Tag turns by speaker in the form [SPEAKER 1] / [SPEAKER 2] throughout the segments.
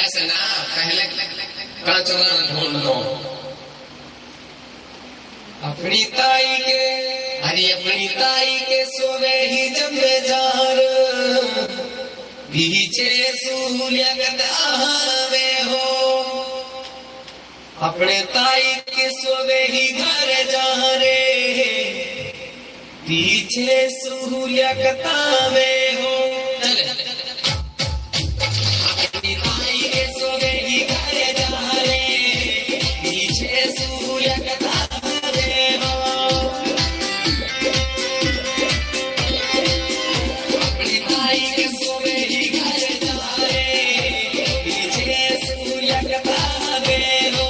[SPEAKER 1] ऐसे ना पहले कांचना ढूंढो अपनी ताई के, अरे अपनी ताई के सोवे ही जब जार पीछे सूलियत आवे हो, अपने ताई के सोवे ही घर जा रे पीछे सूलियत आवे हो। अपनी ताई के सोवे ही घर जा रे पीछे सूलियत आवे हो, अपनी ताई के सोवे ही घर जा रे पीछे सूलियत आवे हो।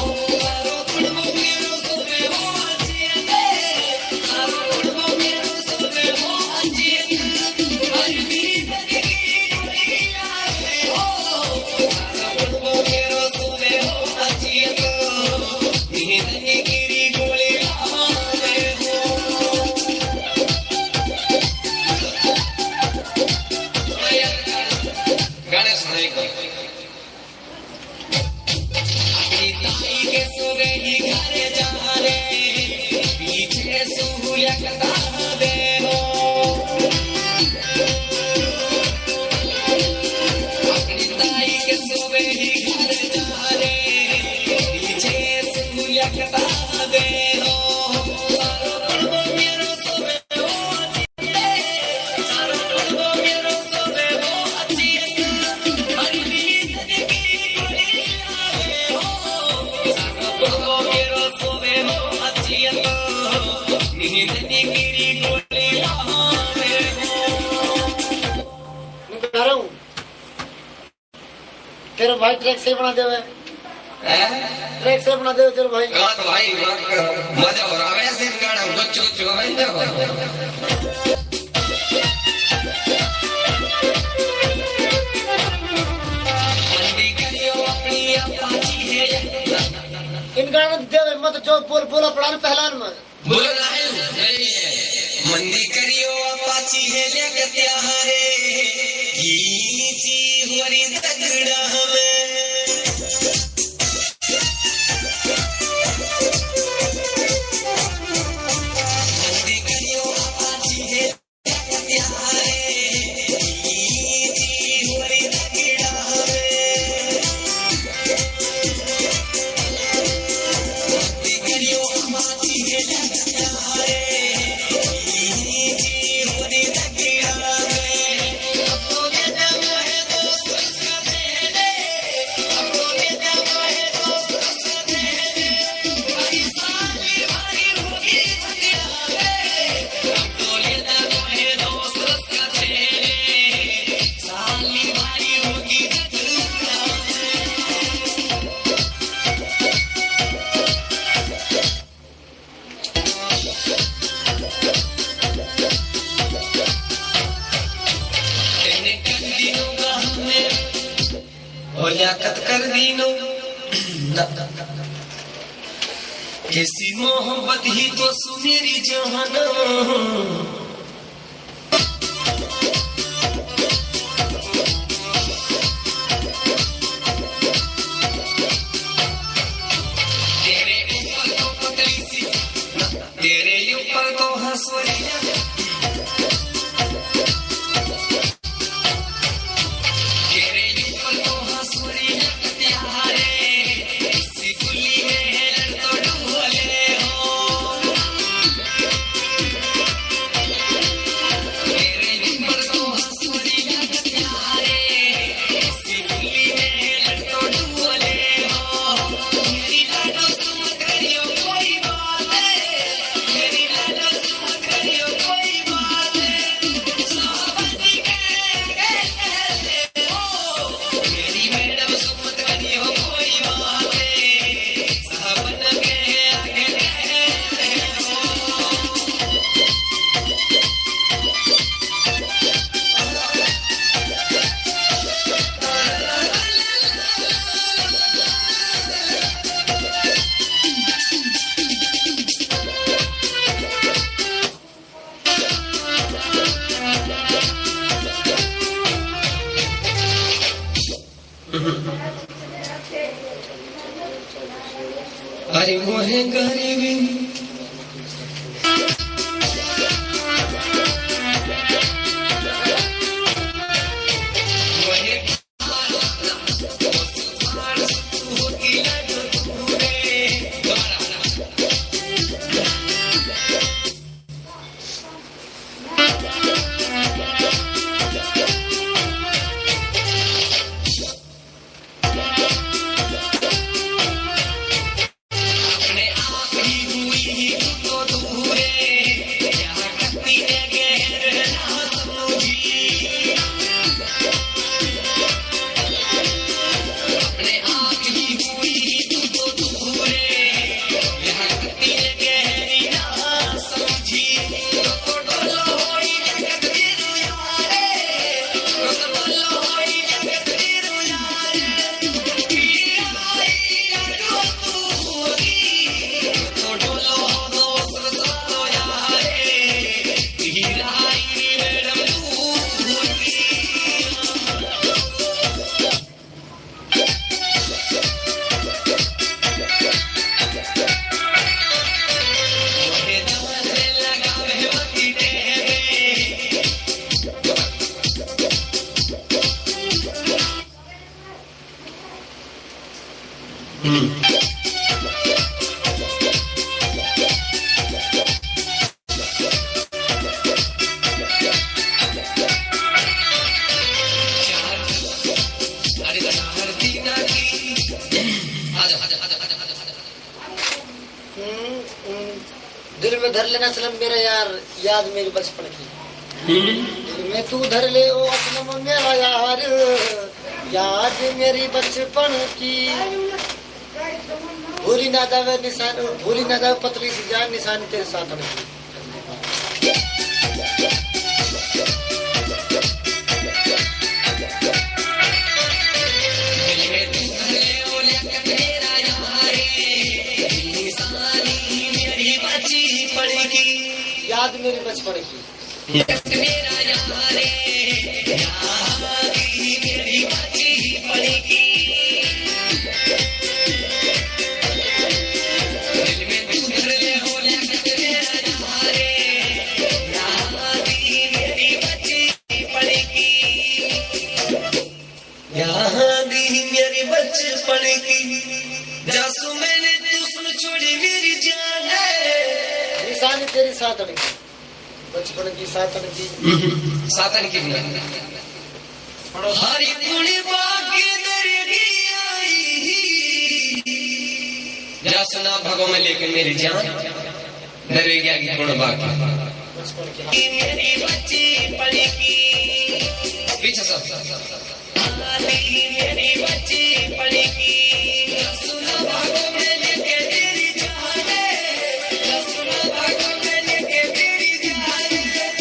[SPEAKER 2] तेरे भाई ट्रैक से बना दे, ट्रैक से बना दे तेरे भाई।
[SPEAKER 1] हाँ तो भाई मजा हो रहा है ऐसे गाना बच्चों बच्चों का बंदा मंदी करियो अपनी अपाची है
[SPEAKER 2] इन गाना दे मत जो बोल बोला पढ़ान पहलान मत
[SPEAKER 1] बोलो ना है नहीं है मंदी करियो अपाची है लेके त्यारे कीची हुरी तगड़ा में मंदी करियो अपाची है लेके त्यारे कीची हुरी तगड़ा में मंदी करियो अपाची है लेके त्यारे लियाकत कर दीनो कैसी मोहब्बत ही तो सुनेरी जहाना तेरे ऊपर तो पतली सी तेरे ऊपर तो हंसवरी अरे मोहे गरीबी
[SPEAKER 2] दिल में धर लेना सलम मेरा यार, याद मेरी बचपन की। दिल में तू धर ले ओ अपना मेरा यार, याद मेरी बचपन की। भूली ना जावे निशान, भूली ना जावे पतली सी जान, निशान तेरे साथ अड़की। याद मेरी बचपन की।
[SPEAKER 1] मेरा यारे मेरी बची पड़ेगी। दिल में तू धर ले हो मेरा यारे, मेरी बची पड़ेगी। यहाँ भी मेरी बचपन की, जासू मैंने तू सुन छोड़ी मेरी जान है।
[SPEAKER 2] निशान तेरी साथ अड़की, बचपन की सातन की।
[SPEAKER 1] सातन की हरी पुणी बाकी दरगी आई। जा सुना भगो में लेकिन मेरी जान दरेगी की गुण बाकी।
[SPEAKER 2] बचपन की
[SPEAKER 1] मेरी बच्ची पड़ेगी पीछे सब। मेरी बच्ची पड़ेगी, सुना भगो में लेके तेरी जान है। सुना भगो में लेके तेरी जान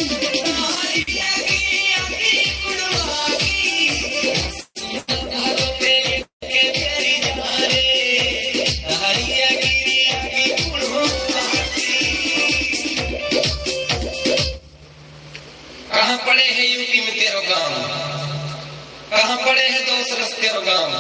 [SPEAKER 1] पड़े हैं यूपी में तेरो गांव, कहाँ पड़े हैं दोस्त रस तेरो गांव।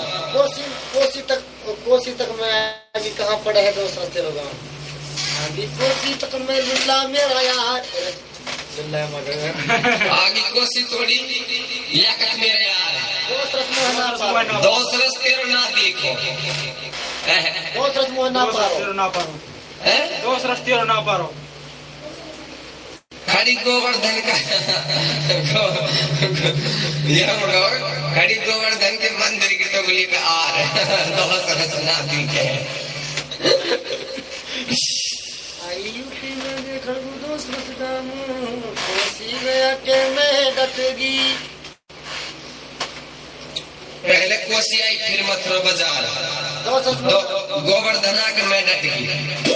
[SPEAKER 2] कोसी तक मैं अभी कहाँ पड़े है दोस्त रस तेरो गांव। अभी कोसी तक मैं लुल्ला मेरा यार, लुल्ला मगर
[SPEAKER 1] आगे कोसी थोड़ी लियाकत मेरे यार।
[SPEAKER 2] दोस्त रस मोहना पारो,
[SPEAKER 1] दोस्त रस तेरो ना देखो।
[SPEAKER 2] दोस्त रस मोहना पारो,
[SPEAKER 3] ना पारो, दोस्त रस तेरो ना पारो।
[SPEAKER 1] खड़ी गोवर्धन का खड़ी गोवर्धन के मंदिर की टोगली पे आर दोस्त रस ना दिखे।
[SPEAKER 2] यूपी में देखा दोस्त रस गामू, कोसी गया के मैं डटगी।
[SPEAKER 1] पहले कोसी आई फिर मथुरा बाजार, गोवर्धना के मैं डटगी।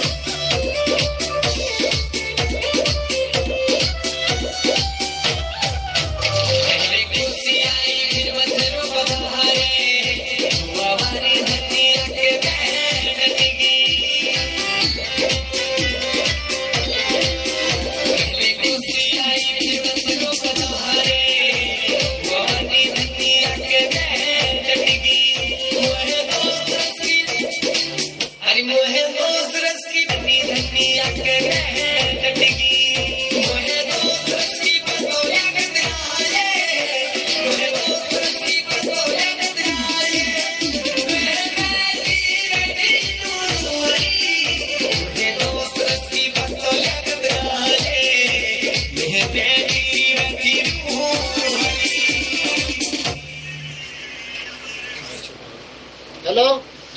[SPEAKER 2] हेलो,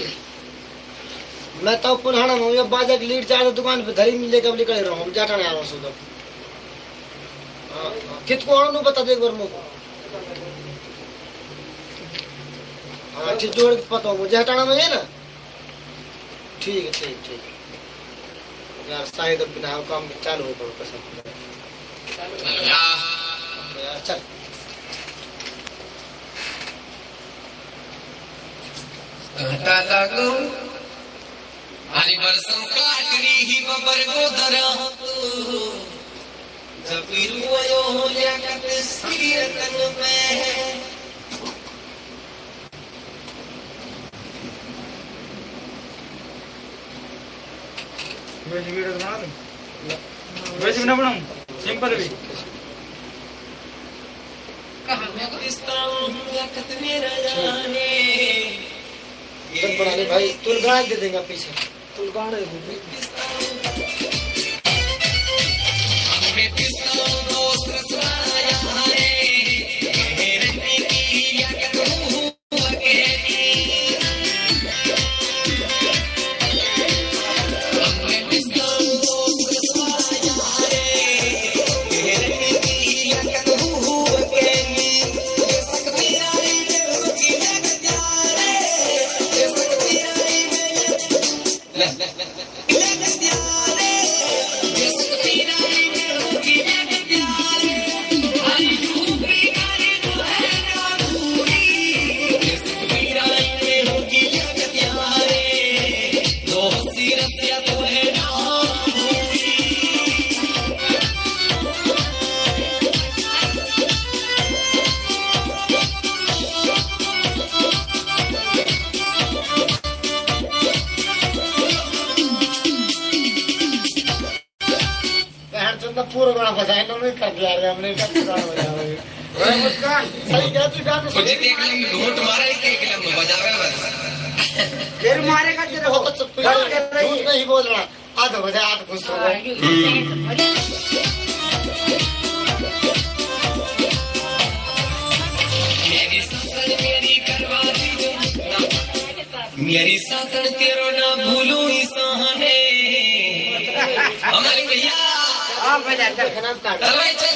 [SPEAKER 2] मैं तो पुनहाना में हूँ, बाजा की लीड चार दुकान पे धरी लेकर निकल रहा हूँ, जाटा नहीं आ रहा हूँ सुधर। कित को आना बता दे एक बार मुझको। हाँ ठीक जोड़ पता मुझे हटाना में है ना। ठीक है ठीक ठीक यार, शायद अब बिना काम चालू हो पड़ो कसम यार। चल
[SPEAKER 1] काटा लागो हरी बरसम काटरी ही बबर को धरा जब रुयो हो या कत सिर तन में
[SPEAKER 3] वीडियो बना दूं, वैसे बना बनाऊं सिंपल भी।
[SPEAKER 1] कहां मैं पाकिस्तान या कत मेरा जाने
[SPEAKER 2] तब बना ले भाई, तुल गाड़ दे देगा पीछे, तुल गाड़ दे पूरा गाना बजाए ना, मैं कर दिया हमने क्या गाना बजाया भाई मुस्कान सही क्या तू गाना
[SPEAKER 1] मुझे देख ले घोट मारा ही देख ले बजावे बस
[SPEAKER 2] फिर मारेगा तेरे हो तो झूठ नहीं बोल रहा, आधा बजा आधा खुश हो गए।
[SPEAKER 1] मेरी सासन तेरो ना भूलू ही सहने हमारे भैया
[SPEAKER 2] आप बजा कर खाना काट
[SPEAKER 1] चल चल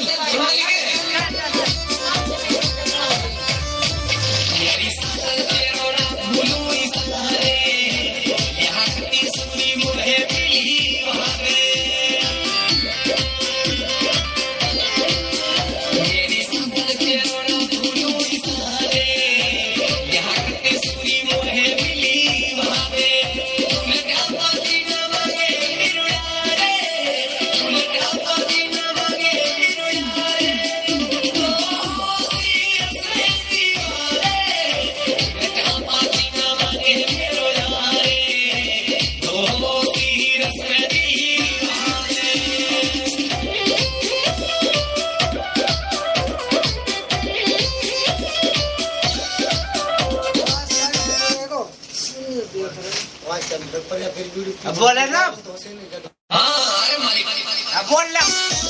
[SPEAKER 1] मेरी सासन तेरो ना भूलू ही सहने यहाँ कती सुनी मुझे मिली वहाँ पे मेरी सासन तेरो ना भूलू ही सहने यहाँ कती सुनी मुझे मिली वहाँ पे लगा पाती ना मांगे निरुड़ारे लगा पाती ना मांगे निरुड़ारे तो सीरस में दीवारे लगा पाती ना मांगे निरुड़ारे तो सीरस में दीवारे
[SPEAKER 2] आज चल पर या फिर वीडियो
[SPEAKER 4] अब बोले ना,
[SPEAKER 1] हाँ अरे मालिक
[SPEAKER 4] अब बोल ले।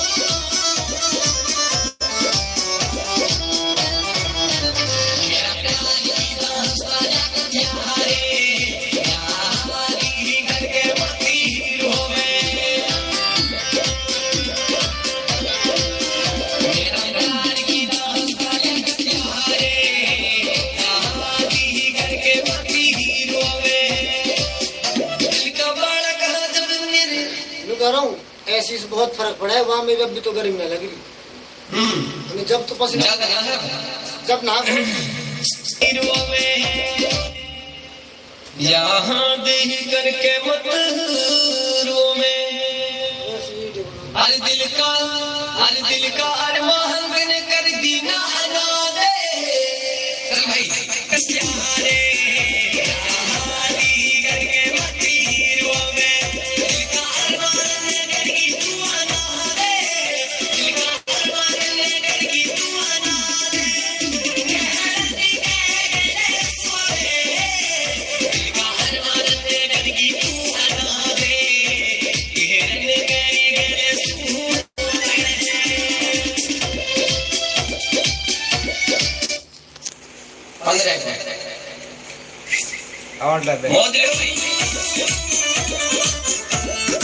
[SPEAKER 2] कह रहा हूँ ऐसी से बहुत फर्क पड़ा है, वहाँ मेरी अब भी तो गर्मी में लग रही। जब तो पसीना जब ना
[SPEAKER 1] यहाँ देख करके मत रो में दिल का अरमान ने कर दी ना अना दे चल भाई यारे यहाँ देख करके मत रो में दिल का अरमान ने कर दी तू अना दे दिल का अरमान ने कर दी तू अना दे
[SPEAKER 3] आवाज डाल दे
[SPEAKER 1] मौज ले भाई